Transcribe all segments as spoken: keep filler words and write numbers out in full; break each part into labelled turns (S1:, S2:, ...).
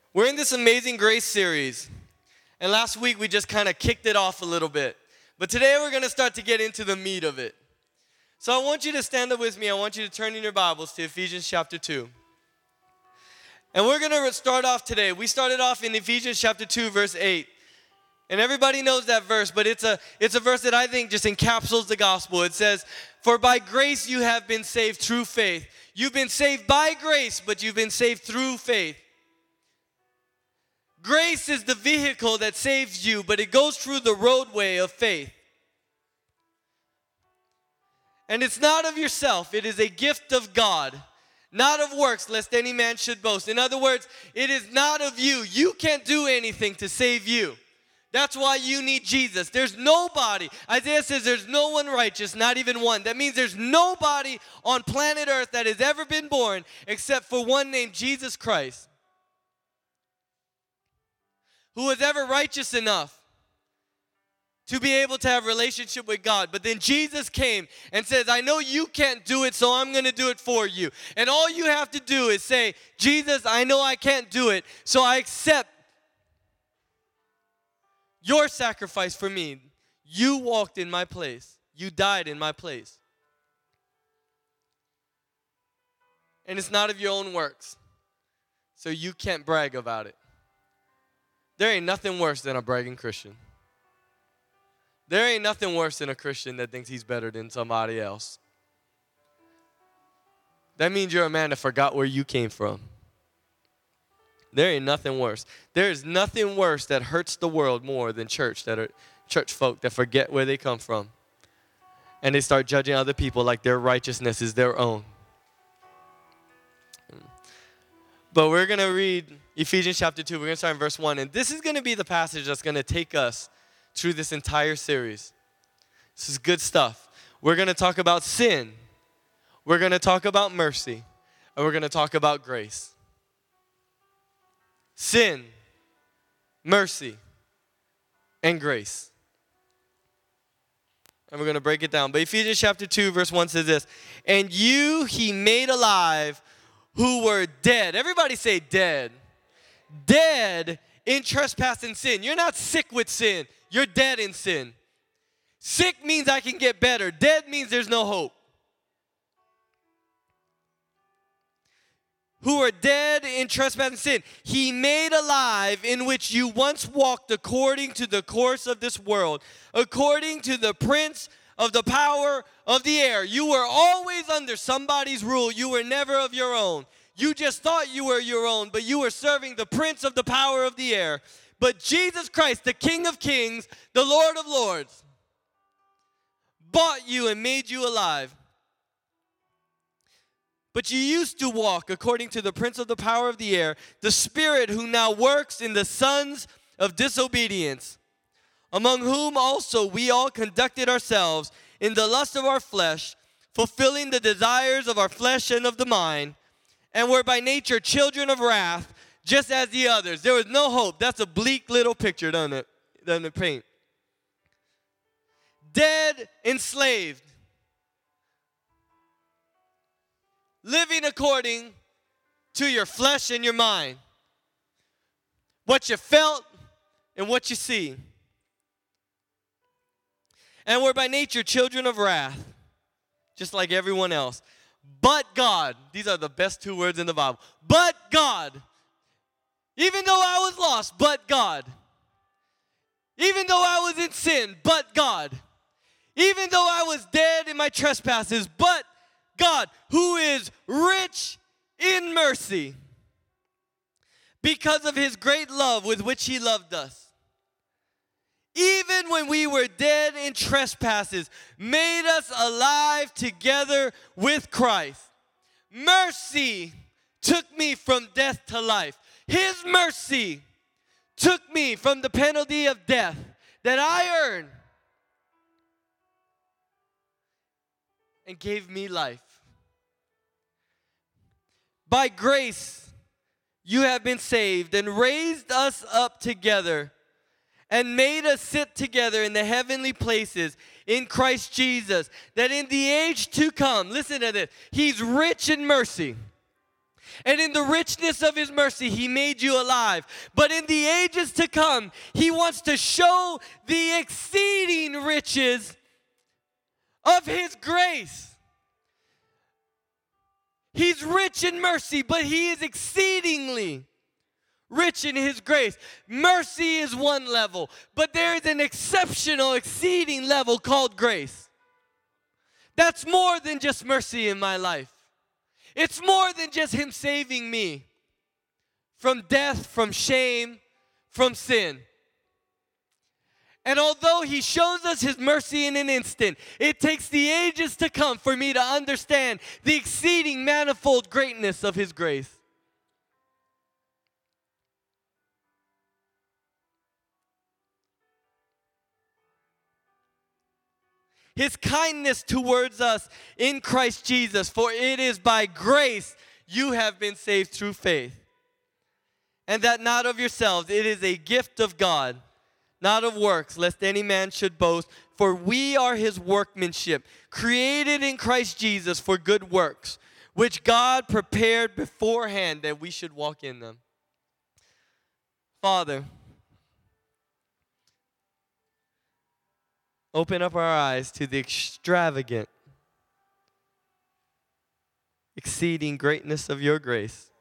S1: We're in this Amazing Grace series, and last week we just kind of kicked it off a little bit. But today we're going to start to get into the meat of it. So I want you to stand up with me. I want you to turn in your Bibles to Ephesians chapter two. And we're going to start off today. We started off in Ephesians chapter two, verse eight. And everybody knows that verse, but it's a, it's a verse that I think just encapsulates the gospel. It says, "For by grace you have been saved through faith." You've been saved by grace, but you've been saved through faith. Grace is the vehicle that saves you, but it goes through the roadway of faith. And it's not of yourself. It is a gift of God, not of works, lest any man should boast. In other words, it is not of you. You can't do anything to save you. That's why you need Jesus. There's nobody. Isaiah says there's no one righteous, not even one. That means there's nobody on planet Earth that has ever been born except for one named Jesus Christ, who was ever righteous enough to be able to have a relationship with God. But then Jesus came and says, I know you can't do it, so I'm going to do it for you. And all you have to do is say, Jesus, I know I can't do it, so I accept your sacrifice for me. You walked in my place. You died in my place. And it's not of your own works, so you can't brag about it. There ain't nothing worse than a bragging Christian. There ain't nothing worse than a Christian that thinks he's better than somebody else. That means you're a man that forgot where you came from. There ain't nothing worse. There is nothing worse that hurts the world more than church that are church folk that forget where they come from. And they start judging other people like their righteousness is their own. But we're going to read Ephesians chapter two. We're going to start in verse one. And this is going to be the passage that's going to take us through this entire series. This is good stuff. We're going to talk about sin. We're going to talk about mercy. And we're going to talk about grace. Sin, mercy, and grace. And we're going to break it down. But Ephesians chapter two, verse one says this, "And you he made alive who were dead." Everybody say dead. Dead in trespass and sin. You're not sick with sin. You're dead in sin. Sick means I can get better. Dead means there's no hope. Who are dead in trespass and sin. He made alive, in which you once walked according to the course of this world, according to the prince of the power of the air. You were always under somebody's rule. You were never of your own. You just thought you were your own, but you were serving the prince of the power of the air. But Jesus Christ, the King of kings, the Lord of lords, bought you and made you alive. But you used to walk according to the prince of the power of the air, the spirit who now works in the sons of disobedience, among whom also we all conducted ourselves in the lust of our flesh, fulfilling the desires of our flesh and of the mind, and were by nature children of wrath, just as the others. There was no hope. That's a bleak little picture, doesn't it? Doesn't it paint? Dead, enslaved, living according to your flesh and your mind. What you felt and what you see. And we're by nature children of wrath, just like everyone else. But God, these are the best two words in the Bible. But God, even though I was lost, but God. Even though I was in sin, but God. Even though I was dead in my trespasses, but God, who is rich in mercy, because of his great love with which he loved us, even when we were dead in trespasses, made us alive together with Christ. Mercy took me from death to life. His mercy took me from the penalty of death that I earned and gave me life. By grace, you have been saved and raised us up together and made us sit together in the heavenly places in Christ Jesus, that in the age to come, listen to this, he's rich in mercy, And in the richness of his mercy, he made you alive. But in the ages to come, he wants to show the exceeding riches of his grace. He's rich in mercy, but he is exceedingly rich in his grace. Mercy is one level, but there is an exceptional, exceeding level called grace. That's more than just mercy in my life. It's more than just him saving me from death, from shame, from sin. And although he shows us his mercy in an instant, it takes the ages to come for me to understand the exceeding manifold greatness of his grace. His kindness towards us in Christ Jesus, for it is by grace you have been saved through faith. And that not of yourselves, it is a gift of God, not of works, lest any man should boast. For we are his workmanship, created in Christ Jesus for good works, which God prepared beforehand that we should walk in them. Father, open up our eyes to the extravagant, exceeding greatness of your grace.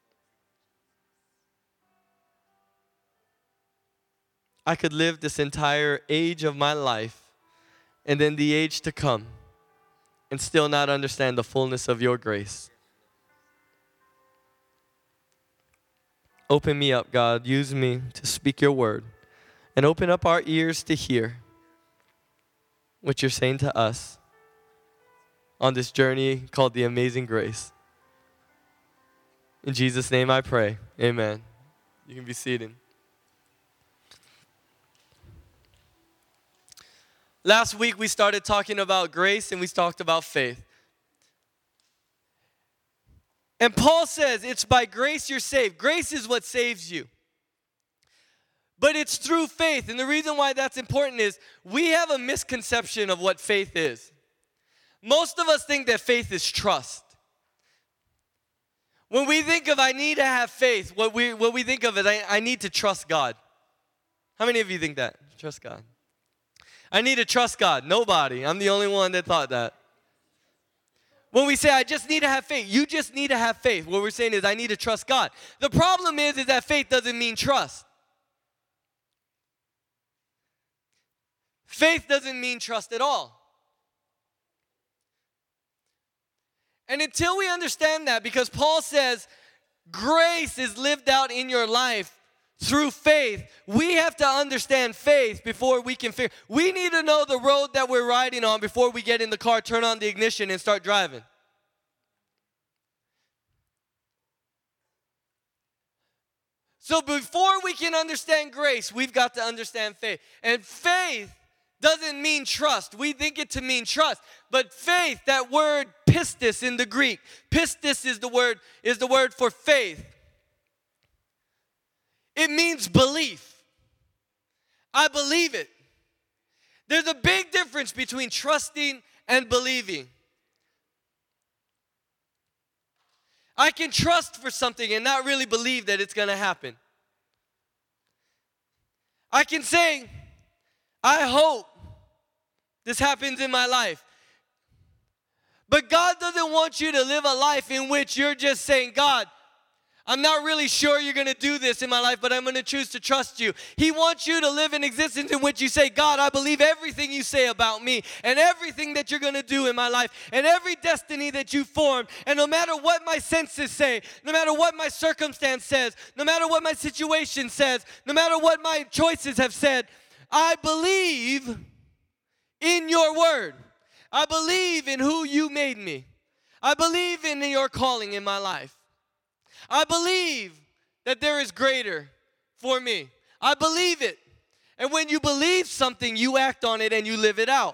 S1: I could live this entire age of my life and then the age to come and still not understand the fullness of your grace. Open me up, God. Use me to speak your word. And open up our ears to hear what you're saying to us on this journey called the Amazing Grace. In Jesus' name I pray. Amen. You can be seated. Last week we started talking about grace and we talked about faith. And Paul says it's by grace you're saved. Grace is what saves you. But it's through faith. And the reason why that's important is we have a misconception of what faith is. Most of us think that faith is trust. When we think of I need to have faith, what we, what we think of is I, I need to trust God. How many of you think that? Trust God. I need to trust God. Nobody. I'm the only one that thought that. When we say I just need to have faith, you just need to have faith. What we're saying is I need to trust God. The problem is, is that faith doesn't mean trust. Faith doesn't mean trust at all. And until we understand that, because Paul says grace is lived out in your life through faith, we have to understand faith before we can figure. We need to know the road that we're riding on before we get in the car, turn on the ignition, and start driving. So before we can understand grace, we've got to understand faith. And faith doesn't mean trust. We think it to mean trust. But faith, that word pistis in the Greek, pistis is the word, is the word for faith. It means belief. I believe it. There's a big difference between trusting and believing. I can trust for something and not really believe that it's going to happen. I can say, I hope this happens in my life. But God doesn't want you to live a life in which you're just saying, God, I'm not really sure you're going to do this in my life, but I'm going to choose to trust you. He wants you to live an existence in which you say, God, I believe everything you say about me and everything that you're going to do in my life and every destiny that you formed. And no matter what my senses say, no matter what my circumstance says, no matter what my situation says, no matter what my choices have said, I believe in your word. I believe in who you made me. I believe in your calling in my life. I believe that there is greater for me. I believe it. And when you believe something, you act on it and you live it out.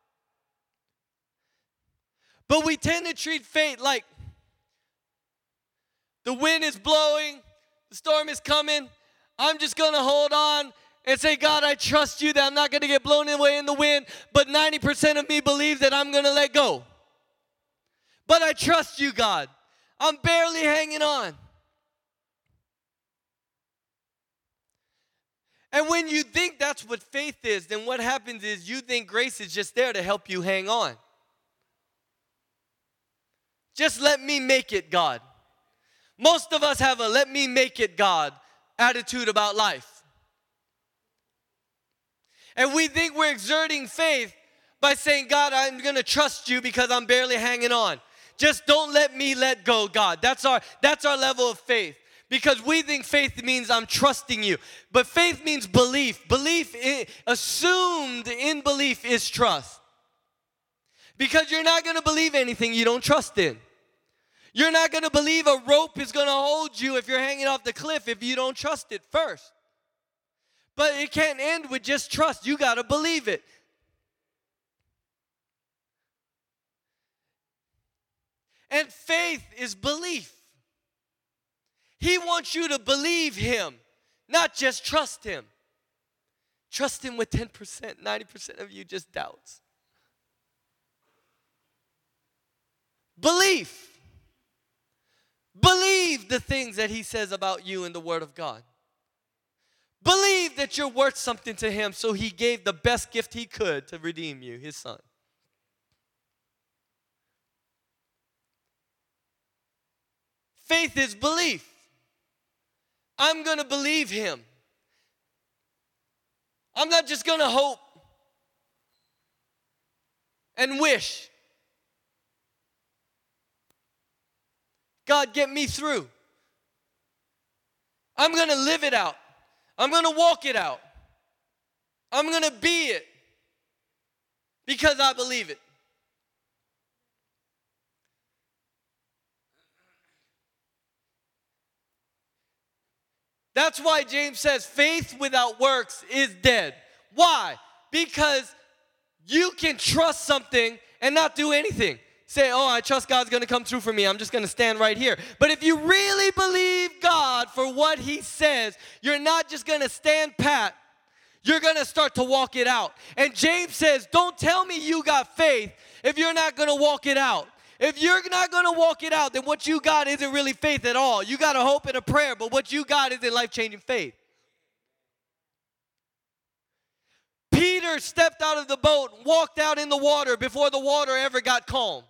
S1: But we tend to treat faith like the wind is blowing, the storm is coming. I'm just going to hold on and say, God, I trust you that I'm not going to get blown away in the wind, but ninety percent of me believes that I'm going to let go. But I trust you, God. I'm barely hanging on. And when you think that's what faith is, then what happens is you think grace is just there to help you hang on. Just let me make it, God. Most of us have a let me make it, God attitude about life. And we think we're exerting faith by saying, God, I'm going to trust you because I'm barely hanging on. Just don't let me let go, God. That's our, that's our level of faith. Because we think faith means I'm trusting you. But faith means belief. Belief, in, assumed in belief is trust. Because you're not going to believe anything you don't trust in. You're not going to believe a rope is going to hold you if you're hanging off the cliff if you don't trust it first. But it can't end with just trust. You got to believe it. And faith is belief. He wants you to believe him, not just trust him. Trust him with ten percent. ninety percent of you just doubts. Belief. Believe the things that he says about you in the Word of God. Believe that you're worth something to him, so he gave the best gift he could to redeem you, his son. Faith is belief. I'm going to believe him. I'm not just going to hope and wish. God, get me through. I'm going to live it out. I'm going to walk it out. I'm going to be it because I believe it. That's why James says faith without works is dead. Why? Because you can trust something and not do anything. Say, oh, I trust God's going to come through for me. I'm just going to stand right here. But if you really believe God for what he says, you're not just going to stand pat. You're going to start to walk it out. And James says, don't tell me you got faith if you're not going to walk it out. If you're not going to walk it out, then what you got isn't really faith at all. You got a hope and a prayer, but what you got isn't life-changing faith. Peter stepped out of the boat, walked out in the water before the water ever got calm.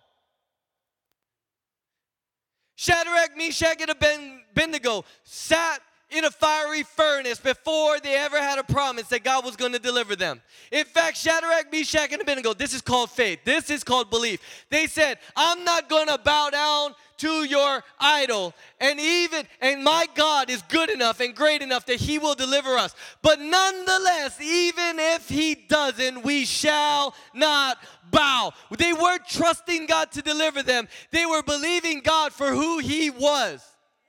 S1: Shadrach, Meshach, and Abednego sat in a fiery furnace before they ever had a promise that God was going to deliver them. In fact, Shadrach, Meshach, and Abednego, this is called faith. This is called belief. They said, I'm not going to bow down to your idol. And even, and my God is good enough and great enough that he will deliver us. But nonetheless, even if he doesn't, we shall not bow. They weren't trusting God to deliver them. They were believing God for who he was.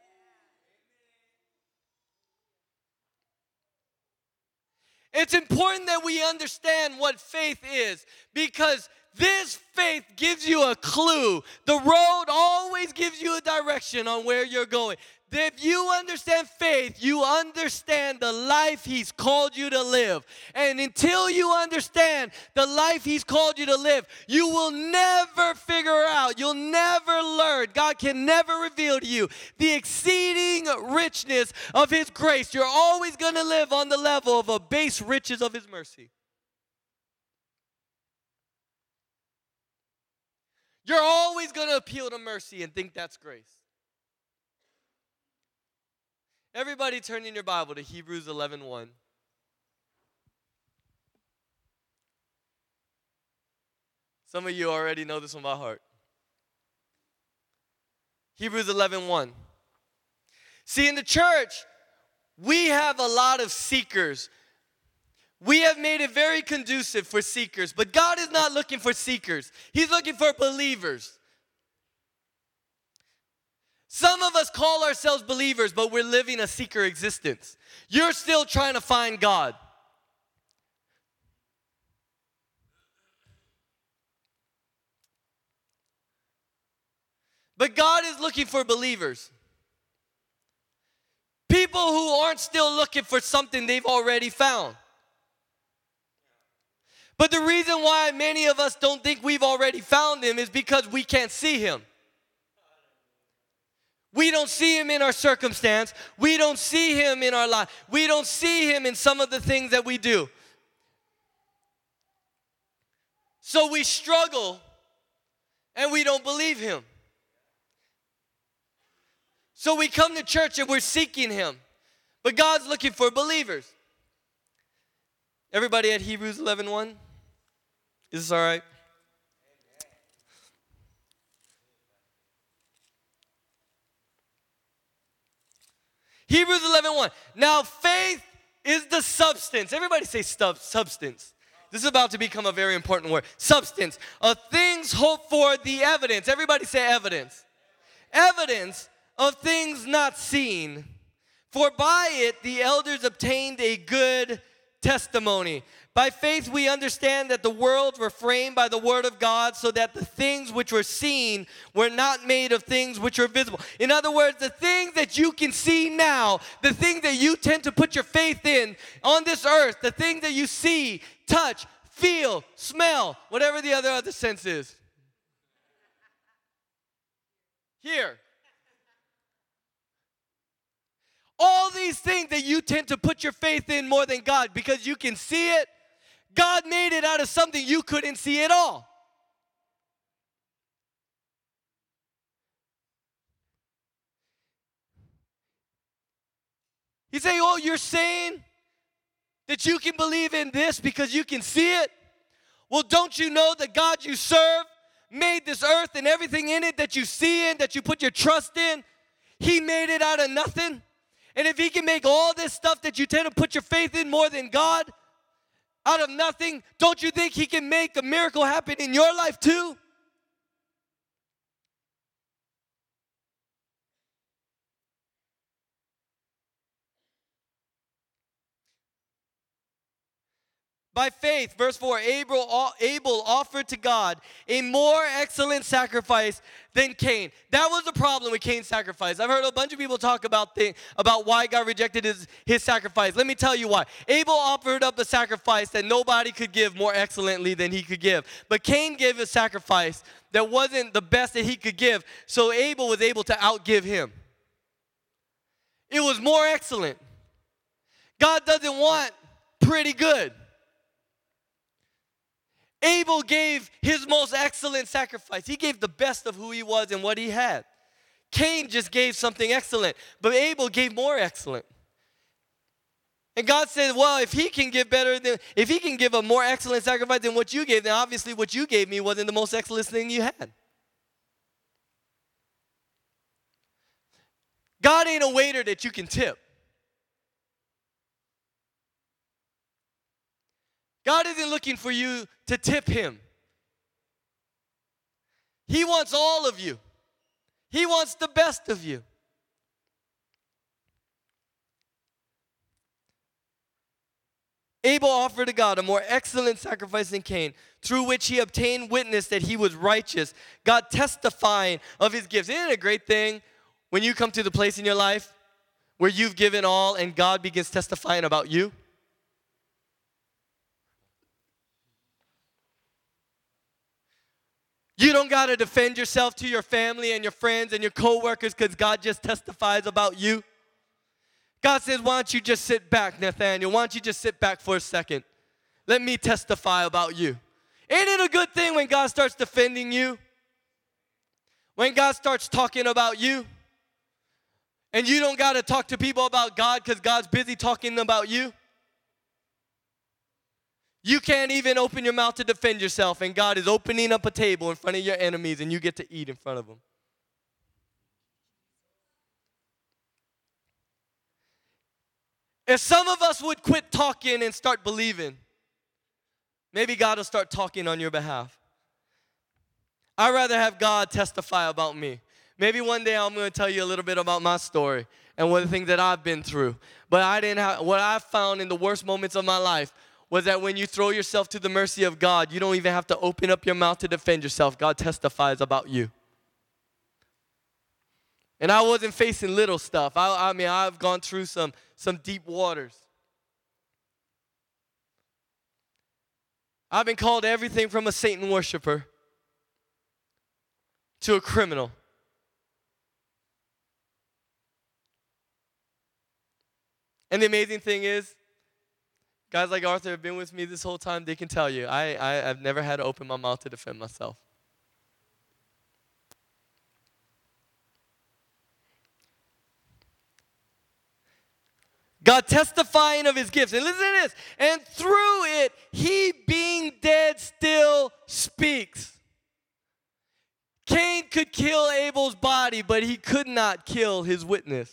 S1: It's important that we understand what faith is, because this faith gives you a clue. The road always gives you a direction on where you're going. If you understand faith, you understand the life he's called you to live. And until you understand the life he's called you to live, you will never figure out, you'll never learn, God can never reveal to you the exceeding richness of his grace. You're always going to live on the level of a base riches of his mercy. You're always going to appeal to mercy and think that's grace. Everybody turn in your Bible to Hebrews eleven one. Some of you already know this one by heart. Hebrews eleven one. See, in the church, we have a lot of seekers. We have made it very conducive for seekers, but God is not looking for seekers. He's looking for believers. Some of us call ourselves believers, but we're living a seeker existence. You're still trying to find God. But God is looking for believers. People who aren't still looking for something they've already found. But the reason why many of us don't think we've already found him is because we can't see him. We don't see him in our circumstance. We don't see him in our life. We don't see him in some of the things that we do. So we struggle and we don't believe him. So we come to church and we're seeking him. But God's looking for believers. Everybody at Hebrews eleven one? Is this all right? Hebrews eleven one. Now faith is the substance. Everybody say stub, substance. This is about to become a very important word. Substance of things hoped for, the evidence. Everybody say evidence. Evidence of things not seen. For by it the elders obtained a good testimony. By faith we understand that the worlds were framed by the word of God, so that the things which were seen were not made of things which are visible. In other words, the things that you can see now, the things that you tend to put your faith in on this earth, the things that you see, touch, feel, smell, whatever the other other sense is. Here. All these things that you tend to put your faith in more than God because you can see it, God made it out of something you couldn't see at all. You say, oh, you're saying that you can believe in this because you can see it? Well, don't you know the God you serve made this earth and everything in it that you see in, that you put your trust in? He made it out of nothing. And if he can make all this stuff that you tend to put your faith in more than God out of nothing, don't you think he can make a miracle happen in your life too? By faith, verse four, Abel, Abel offered to God a more excellent sacrifice than Cain. That was the problem with Cain's sacrifice. I've heard a bunch of people talk about, the, about why God rejected his, his sacrifice. Let me tell you why. Abel offered up a sacrifice that nobody could give more excellently than he could give. But Cain gave a sacrifice that wasn't the best that he could give, so Abel was able to outgive him. It was more excellent. God doesn't want pretty good. Abel gave his most excellent sacrifice. He gave the best of who he was and what he had. Cain just gave something excellent, but Abel gave more excellent. And God said, well, if he can give better than, if he can give a more excellent sacrifice than what you gave, then obviously what you gave me wasn't the most excellent thing you had. God ain't a waiter that you can tip. God isn't looking for you to tip him. He wants all of you. He wants the best of you. Abel offered to God a more excellent sacrifice than Cain, through which he obtained witness that he was righteous, God testifying of his gifts. Isn't it a great thing when you come to the place in your life where you've given all and God begins testifying about you? You don't got to defend yourself to your family and your friends and your coworkers because God just testifies about you. God says, why don't you just sit back, Nathaniel? Why don't you just sit back for a second? Let me testify about you. Ain't it a good thing when God starts defending you? When God starts talking about you? And you don't got to talk to people about God because God's busy talking about you? You can't even open your mouth to defend yourself, and God is opening up a table in front of your enemies, and you get to eat in front of them. If some of us would quit talking and start believing, maybe God will start talking on your behalf. I'd rather have God testify about me. Maybe one day I'm going to tell you a little bit about my story and one of the things that I've been through. But I didn't have, what I found in the worst moments of my life was that when you throw yourself to the mercy of God, you don't even have to open up your mouth to defend yourself. God testifies about you. And I wasn't facing little stuff. I, I mean, I've gone through some, some deep waters. I've been called everything from a Satan worshiper to a criminal. And the amazing thing is, guys like Arthur have been with me this whole time. They can tell you, I, I, I've never had to open my mouth to defend myself. God testifying of his gifts. And listen to this. And through it, he being dead still speaks. Cain could kill Abel's body, but he could not kill his witness.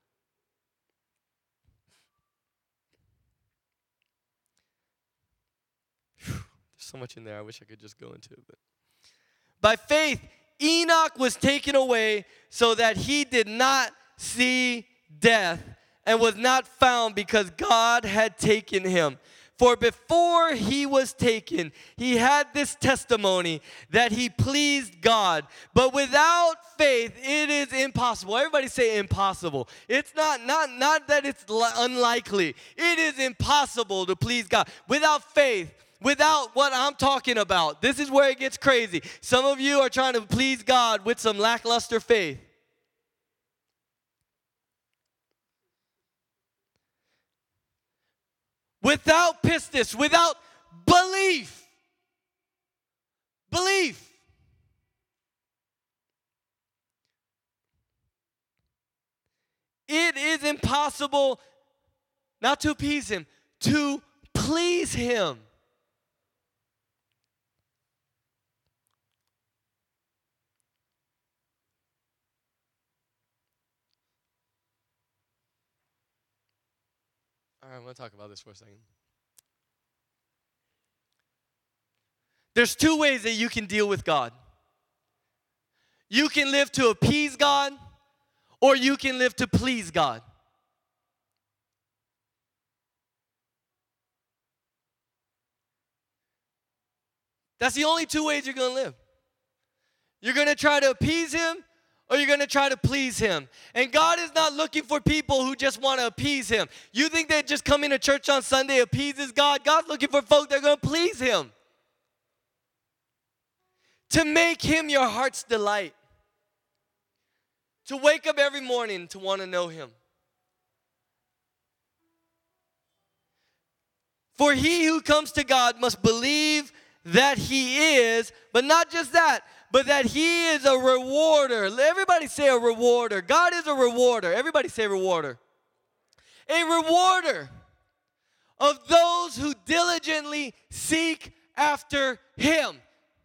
S1: Whew, there's so much in there I wish I could just go into. But by faith, Enoch was taken away so that he did not see death, and was not found because God had taken him. For before he was taken, he had this testimony that he pleased God. But without faith, it is impossible. Everybody say impossible. It's not, not, not that it's li- unlikely. It is impossible to please God. Without faith, without what I'm talking about. This is where it gets crazy. Some of you are trying to please God with some lackluster faith. Without pistis, without belief. Belief. It is impossible not to appease him, to please him. All right, I'm going to talk about this for a second. There's two ways that you can deal with God. You can live to appease God, or you can live to please God. That's the only two ways you're going to live. You're going to try to appease him, or you're going to try to please him. And God is not looking for people who just want to appease him. You think that just coming to church on Sunday appeases God? God's looking for folk that are going to please him. To make him your heart's delight. To wake up every morning to want to know him. For he who comes to God must believe that he is, but not just that, but that he is a rewarder. Everybody say a rewarder. God is a rewarder. Everybody say rewarder. A rewarder of those who diligently seek after him.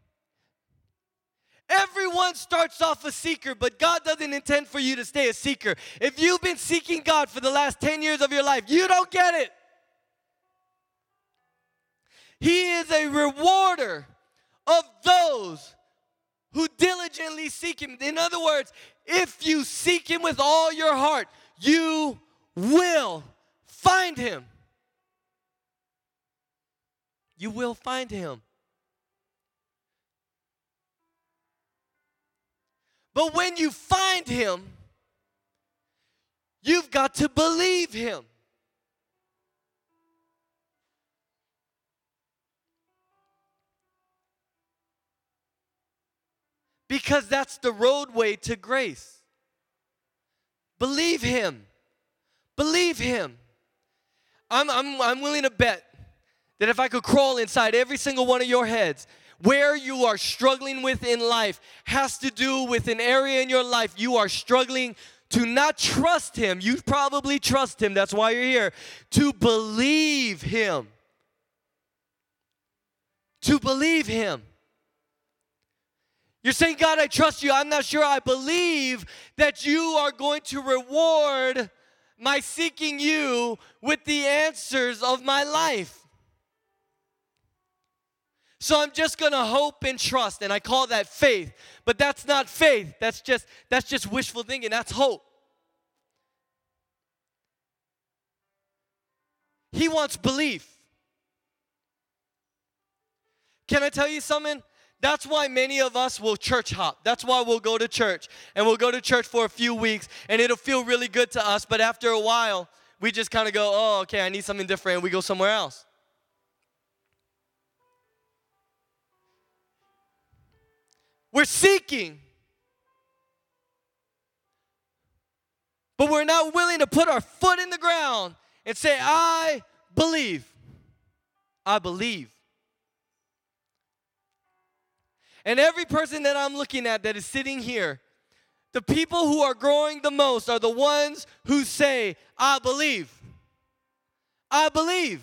S1: Everyone starts off a seeker, but God doesn't intend for you to stay a seeker. If you've been seeking God for the last ten years of your life, you don't get it. He is a rewarder of those who diligently seek him. In other words, if you seek him with all your heart, you will find him. You will find him. But when you find him, you've got to believe him. Because that's the roadway to grace. Believe him. Believe him. I'm, I'm, I'm willing to bet that if I could crawl inside every single one of your heads, where you are struggling with in life has to do with an area in your life you are struggling to not trust him. You probably trust him. That's why you're here. To believe him. To believe him. You're saying, God, I trust you. I'm not sure I believe that you are going to reward my seeking you with the answers of my life. So I'm just going to hope and trust, and I call that faith. But that's not faith. That's just that's just wishful thinking. That's hope. He wants belief. Can I tell you something? That's why many of us will church hop. That's why we'll go to church. And we'll go to church for a few weeks, and it'll feel really good to us. But after a while, we just kind of go, oh, okay, I need something different, and we go somewhere else. We're seeking. But we're not willing to put our foot in the ground and say, I believe. I believe. And every person that I'm looking at that is sitting here, the people who are growing the most are the ones who say, I believe. I believe.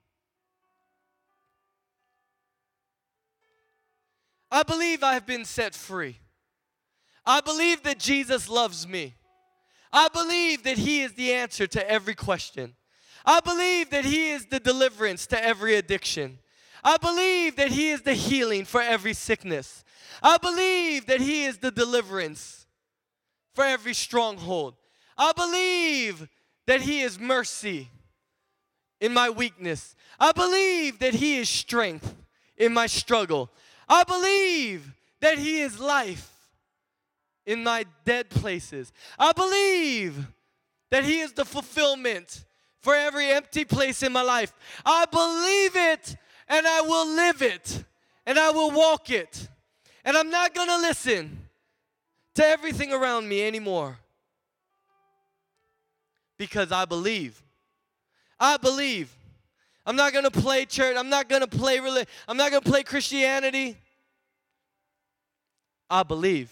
S1: I believe I have been set free. I believe that Jesus loves me. I believe that He is the answer to every question. I believe that He is the deliverance to every addiction. I believe that He is the healing for every sickness. I believe that He is the deliverance for every stronghold. I believe that He is mercy in my weakness. I believe that He is strength in my struggle. I believe that He is life in my dead places. I believe that He is the fulfillment for every empty place in my life. I believe it, and I will live it, and I will walk it. And I'm not going to listen to everything around me anymore, because I believe. I believe. I'm not going to play church. I'm not going to play religion. I'm not going to play Christianity. I believe.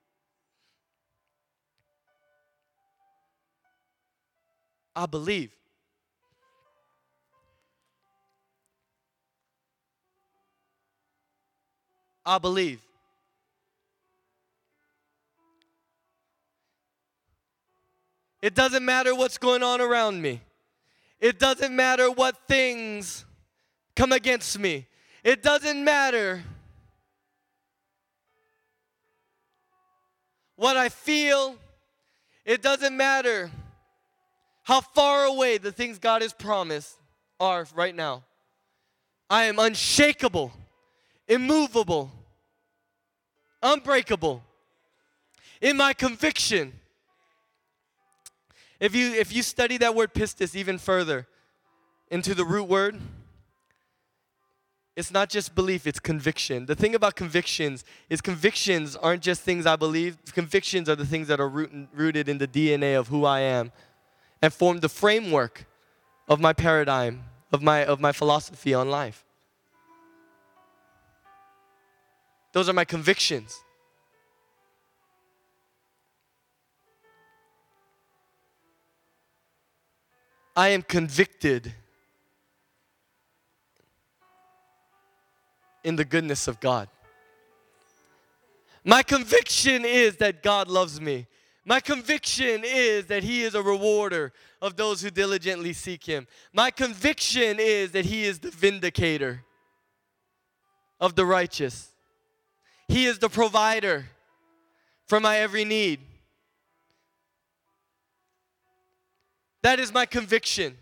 S1: I believe. I believe. It doesn't matter what's going on around me. It doesn't matter what things come against me. It doesn't matter what I feel. It doesn't matter how far away the things God has promised are right now. I am unshakable, immovable, unbreakable in my conviction. If you, if you study that word pistis even further into the root word, it's not just belief, it's conviction. The thing about convictions is convictions aren't just things I believe. Convictions are the things that are root, rooted in the D N A of who I am and form the framework of my paradigm, of my, of my philosophy on life. Those are my convictions. I am convicted in the goodness of God. My conviction is that God loves me. My conviction is that He is a rewarder of those who diligently seek Him. My conviction is that He is the vindicator of the righteous. He is the provider for my every need. That is my conviction.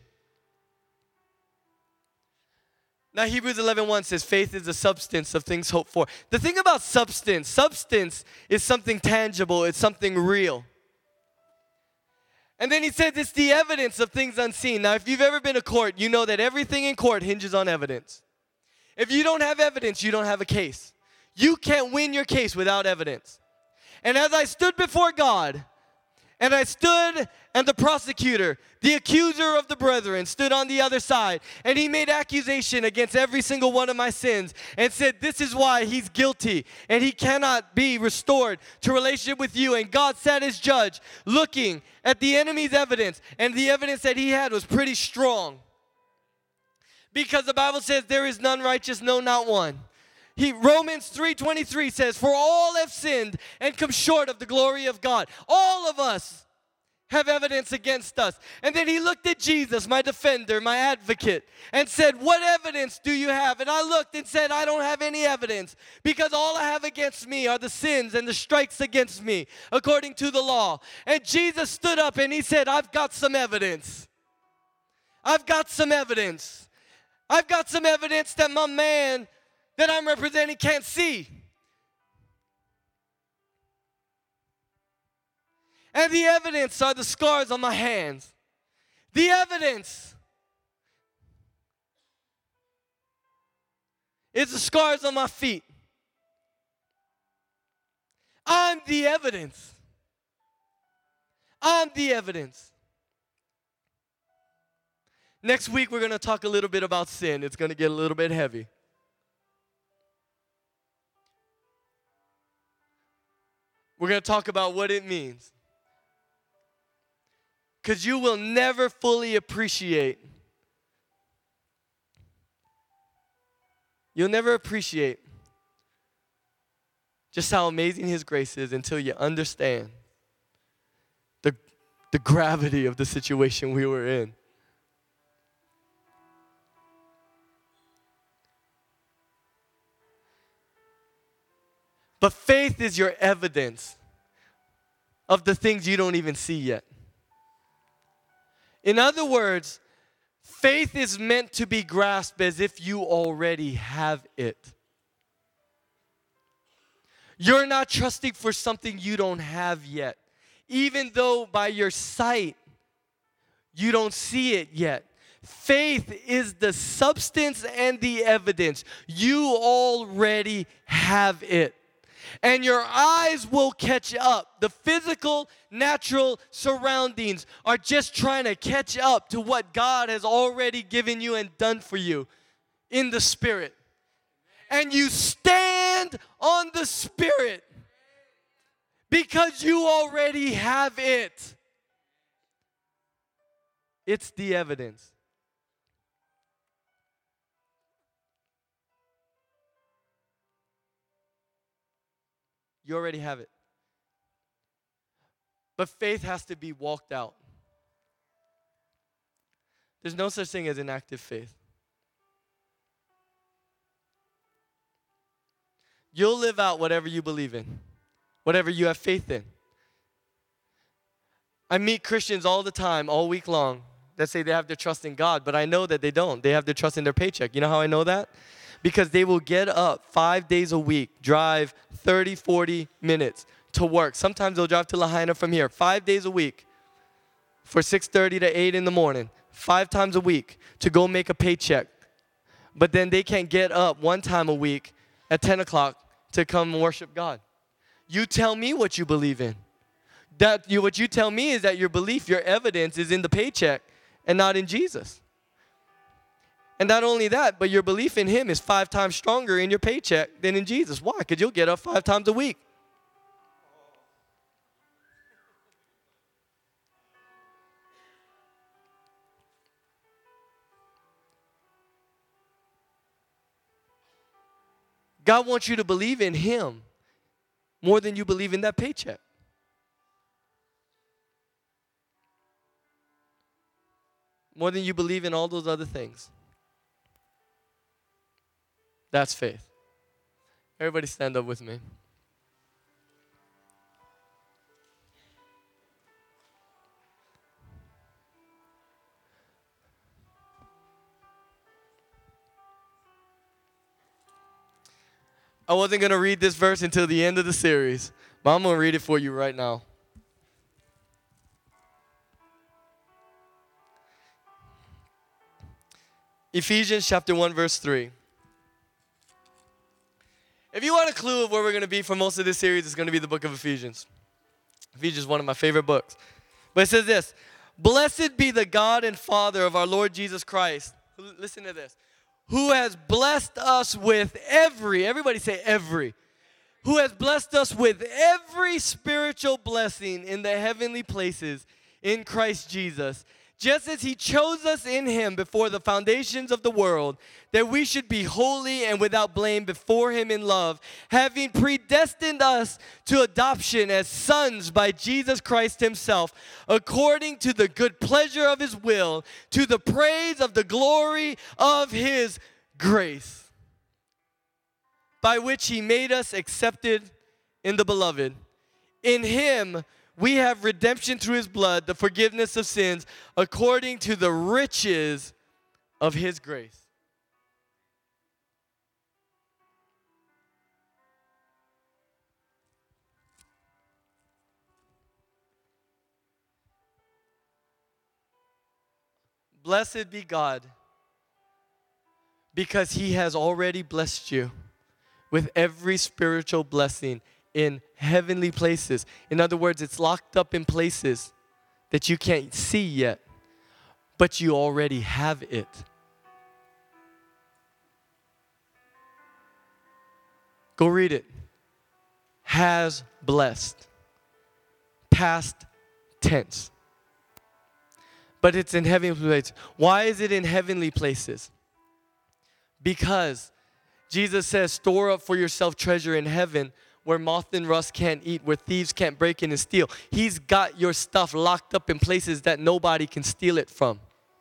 S1: Now Hebrews eleven one says faith is the substance of things hoped for. The thing about substance, substance is something tangible, it's something real. And then he says it's the evidence of things unseen. Now if you've ever been to court, you know that everything in court hinges on evidence. If you don't have evidence, you don't have a case. You can't win your case without evidence. And as I stood before God, and I stood, and the prosecutor, the accuser of the brethren, stood on the other side. And he made accusation against every single one of my sins and said, this is why he's guilty. And he cannot be restored to relationship with you. And God sat as judge looking at the enemy's evidence. And the evidence that he had was pretty strong. Because the Bible says there is none righteous, no, not one. He, Romans three twenty-three says, for all have sinned and come short of the glory of God. All of us have evidence against us. And then he looked at Jesus, my defender, my advocate, and said, what evidence do you have? And I looked and said, I don't have any evidence, because all I have against me are the sins and the strikes against me, according to the law. And Jesus stood up and he said, I've got some evidence. I've got some evidence. I've got some evidence that my man that I'm representing can't see. And the evidence are the scars on my hands. The evidence is the scars on my feet. I'm the evidence. I'm the evidence. Next week, we're going to talk a little bit about sin. It's going to get a little bit heavy. We're going to talk about what it means. Because you will never fully appreciate, you'll never appreciate just how amazing His grace is until you understand the, the gravity of the situation we were in. But faith is your evidence of the things you don't even see yet. In other words, faith is meant to be grasped as if you already have it. You're not trusting for something you don't have yet. Even though by your sight, you don't see it yet. Faith is the substance and the evidence. You already have it. And your eyes will catch up. The physical, natural surroundings are just trying to catch up to what God has already given you and done for you in the Spirit. And you stand on the Spirit because you already have it. It's the evidence. You already have it. But faith has to be walked out. There's no such thing as inactive faith. You'll live out whatever you believe in, whatever you have faith in. I meet Christians all the time, all week long, that say they have their trust in God, but I know that they don't. They have their trust in their paycheck. You know how I know that? Because they will get up five days a week, drive thirty, forty minutes to work. Sometimes they'll drive to Lahaina from here, five days a week for six thirty to eight in the morning, five times a week to go make a paycheck. But then they can't get up one time a week at ten o'clock to come worship God. You tell me what you believe in. That you, what you tell me is that your belief, your evidence is in the paycheck and not in Jesus. And not only that, but your belief in Him is five times stronger in your paycheck than in Jesus. Why? Because you'll get up five times a week. God wants you to believe in Him more than you believe in that paycheck. More than you believe in all those other things. That's faith. Everybody stand up with me. I wasn't going to read this verse until the end of the series, but I'm going to read it for you right now. Ephesians chapter one, verse three. If you want a clue of where we're going to be for most of this series, it's going to be the book of Ephesians. Ephesians is one of my favorite books. But it says this, "Blessed be the God and Father of our Lord Jesus Christ." Listen to this. "Who has blessed us with every," everybody say every, "who has blessed us with every spiritual blessing in the heavenly places in Christ Jesus, just as He chose us in Him before the foundations of the world, that we should be holy and without blame before Him in love, having predestined us to adoption as sons by Jesus Christ Himself, according to the good pleasure of His will, to the praise of the glory of His grace, by which He made us accepted in the Beloved. In Him we have redemption through His blood, the forgiveness of sins, according to the riches of His grace." Blessed be God, because He has already blessed you with every spiritual blessing in heavenly places. In other words, it's locked up in places that you can't see yet. but you already have it. Go read it. Has blessed. Past tense. But it's in heavenly places. Why is it in heavenly places? Because Jesus says, store up for yourself treasure in heaven where moth and rust can't eat, where thieves can't break in and steal. He's got your stuff locked up in places that nobody can steal it from.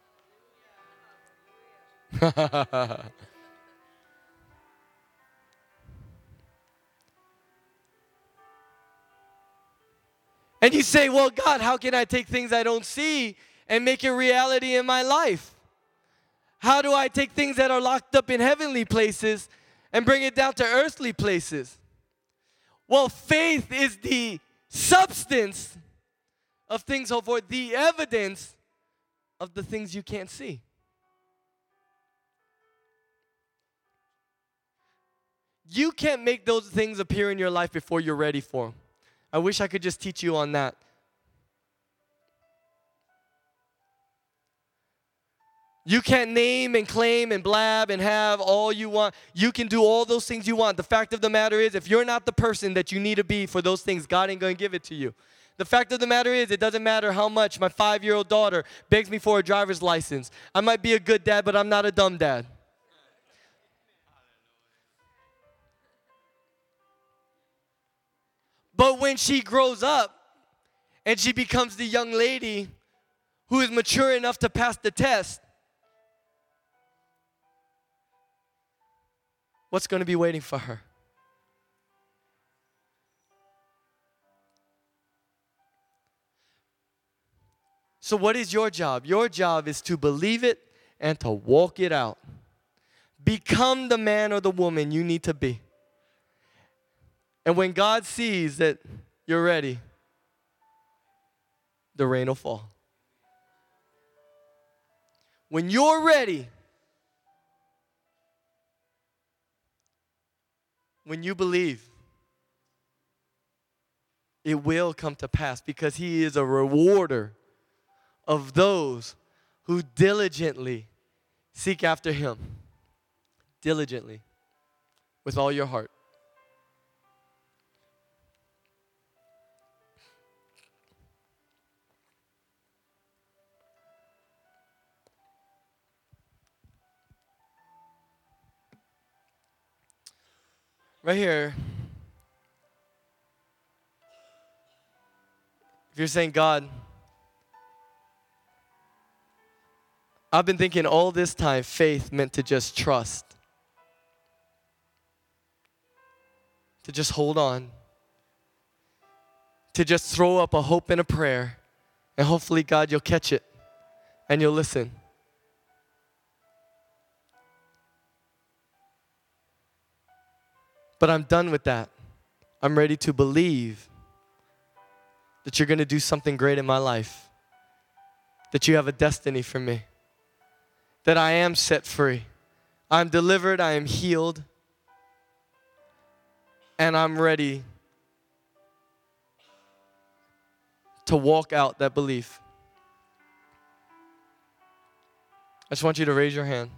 S1: And you say, well, God, how can I take things I don't see and make it reality in my life? How do I take things that are locked up in heavenly places and bring it down to earthly places? Well, faith is the substance of things hoped for, the evidence of the things you can't see. You can't make those things appear in your life before you're ready for them. I wish I could just teach you on that. You can't name and claim and blab and have all you want. You can do all those things you want. The fact of the matter is, if you're not the person that you need to be for those things, God ain't going to give it to you. The fact of the matter is, it doesn't matter how much my five-year-old daughter begs me for a driver's license. I might be a good dad, but I'm not a dumb dad. But when she grows up and she becomes the young lady who is mature enough to pass the test, what's going to be waiting for her? So what is your job? Your job is to believe it and to walk it out. Become the man or the woman you need to be. And when God sees that you're ready, the rain will fall. When you're ready, when you believe, it will come to pass because He is a rewarder of those who diligently seek after Him. Diligently. With all your heart. Right here, if you're saying, God, I've been thinking all this time faith meant to just trust, to just hold on, to just throw up a hope and a prayer, and hopefully, God, you'll catch it and you'll listen. But I'm done with that. I'm ready to believe that you're going to do something great in my life, that you have a destiny for me, that I am set free, I'm delivered, I am healed, and I'm ready to walk out that belief. I just want you to raise your hand.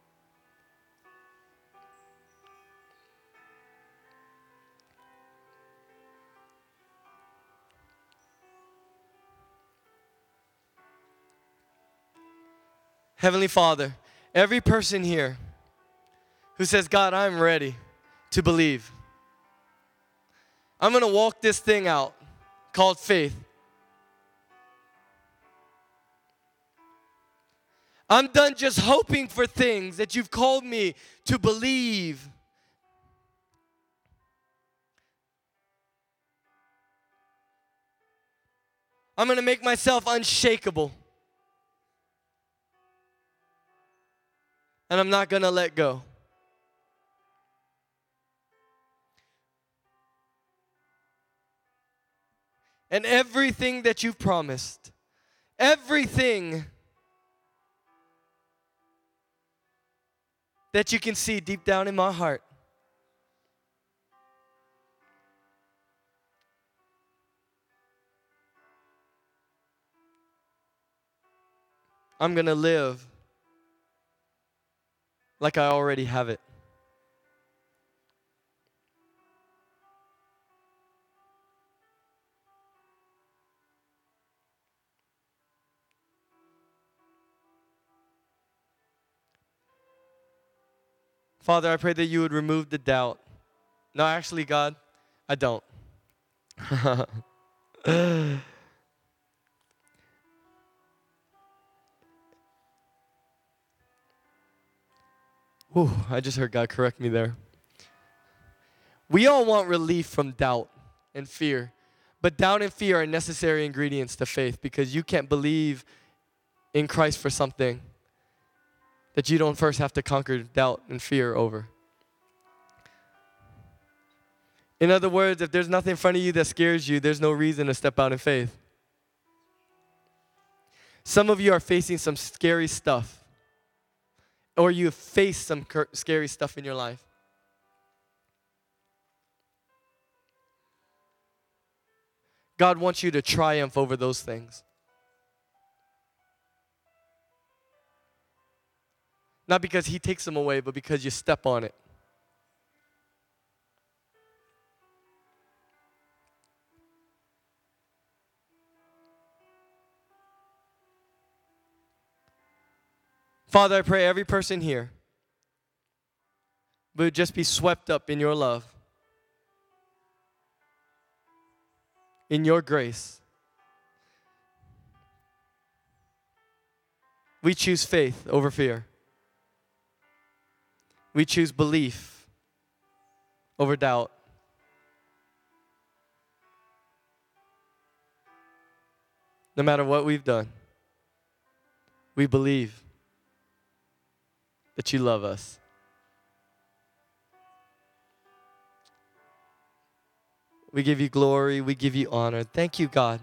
S1: Heavenly Father, every person here who says, God, I'm ready to believe. I'm going to walk this thing out called faith. I'm done just hoping for things that you've called me to believe. I'm going to make myself unshakable. And I'm not going to let go. And everything that you've promised, everything that you can see deep down in my heart, I'm going to live like I already have it. Father, I pray that you would remove the doubt. No, actually, God, I don't. Whew, I just heard God correct me there. We all want relief from doubt and fear, but doubt and fear are necessary ingredients to faith, because you can't believe in Christ for something that you don't first have to conquer doubt and fear over. In other words, if there's nothing in front of you that scares you, there's no reason to step out in faith. Some of you are facing some scary stuff, or you have faced some scary stuff in your life. God wants you to triumph over those things. Not because he takes them away, but because you step on it. Father, I pray every person here would just be swept up in your love, in your grace. We choose faith over fear. We choose belief over doubt. No matter what we've done, we believe that you love us. We give you glory. We give you honor. Thank you, God.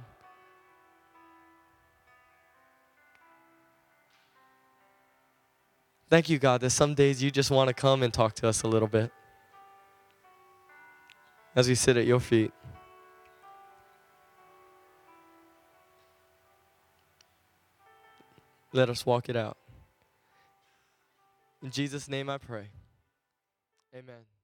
S1: Thank you, God, that some days you just want to come and talk to us a little bit as we sit at your feet. Let us walk it out. In Jesus' name I pray. Amen.